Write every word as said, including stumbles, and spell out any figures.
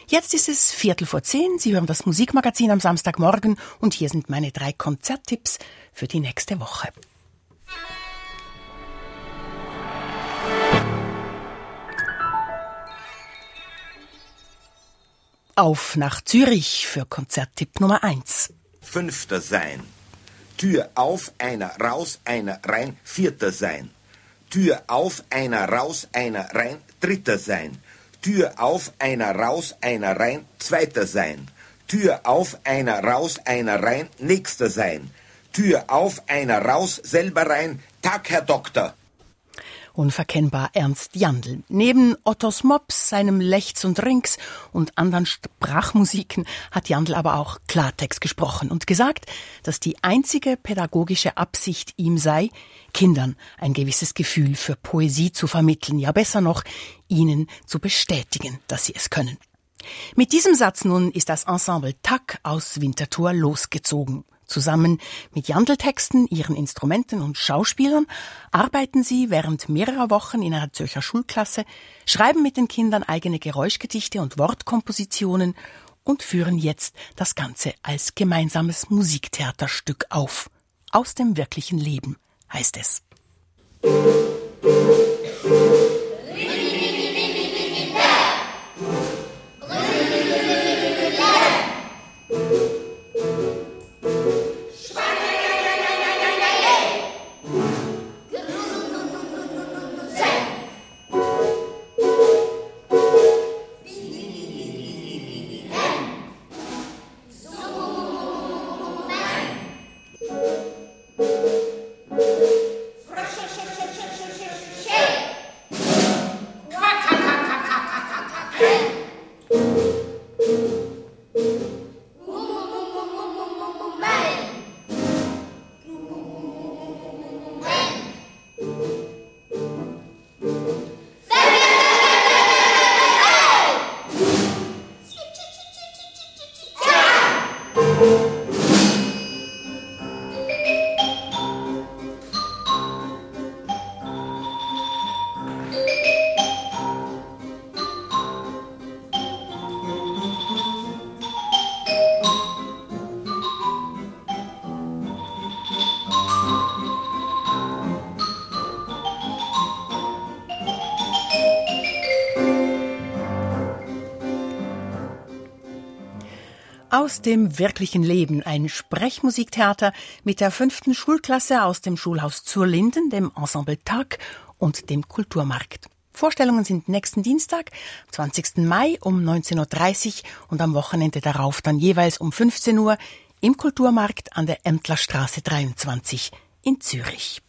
Jetzt ist es Viertel vor zehn. Sie hören das Musikmagazin am Samstagmorgen und hier sind meine drei Konzerttipps für die nächste Woche. Auf nach Zürich für Konzerttipp Nummer eins. Fünfter sein. Tür auf, einer raus, einer rein, vierter sein. Tür auf, einer raus, einer rein, dritter sein. Tür auf, einer raus, einer rein, zweiter sein. Tür auf, einer raus, einer rein, nächster sein. Tür auf, einer raus, selber rein, Tag, Herr Doktor. Unverkennbar Ernst Jandl. Neben Ottos Mops, seinem Lechz und Rinks und anderen Sprachmusiken hat Jandl aber auch Klartext gesprochen und gesagt, dass die einzige pädagogische Absicht ihm sei, Kindern ein gewisses Gefühl für Poesie zu vermitteln, ja besser noch, ihnen zu bestätigen, dass sie es können. Mit diesem Satz nun ist das Ensemble Tack aus Winterthur losgezogen. Zusammen mit Jandl-Texten, ihren Instrumenten und Schauspielern arbeiten sie während mehrerer Wochen in einer Zürcher Schulklasse, schreiben mit den Kindern eigene Geräuschgedichte und Wortkompositionen und führen jetzt das Ganze als gemeinsames Musiktheaterstück auf. Aus dem wirklichen Leben heißt es. Aus dem wirklichen Leben, ein Sprechmusiktheater mit der fünften Schulklasse aus dem Schulhaus Zurlinden, dem Ensemble Tack und dem Kulturmarkt. Vorstellungen sind nächsten Dienstag, zwanzigsten Mai um neunzehn Uhr dreißig und am Wochenende darauf dann jeweils um fünfzehn Uhr im Kulturmarkt an der Ämtlerstraße dreiundzwanzig in Zürich.